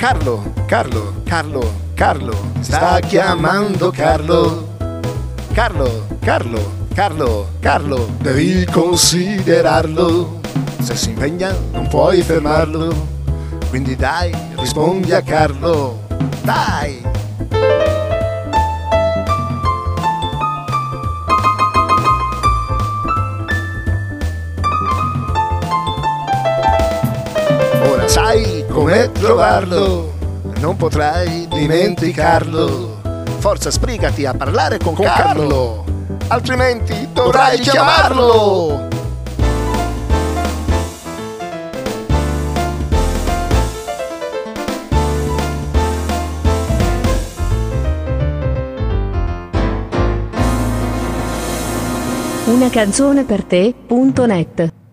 Carlo, Carlo, Carlo, Carlo, sta chiamando Carlo. Carlo, Carlo, Carlo, Carlo, devi considerarlo. Se si impegna non puoi fermarlo, quindi dai, rispondi a Carlo, dai! Ora sai come trovarlo, non potrai dimenticarlo. Forza, sbrigati a parlare con Carlo, altrimenti dovrai chiamarlo. Una canzone per te.net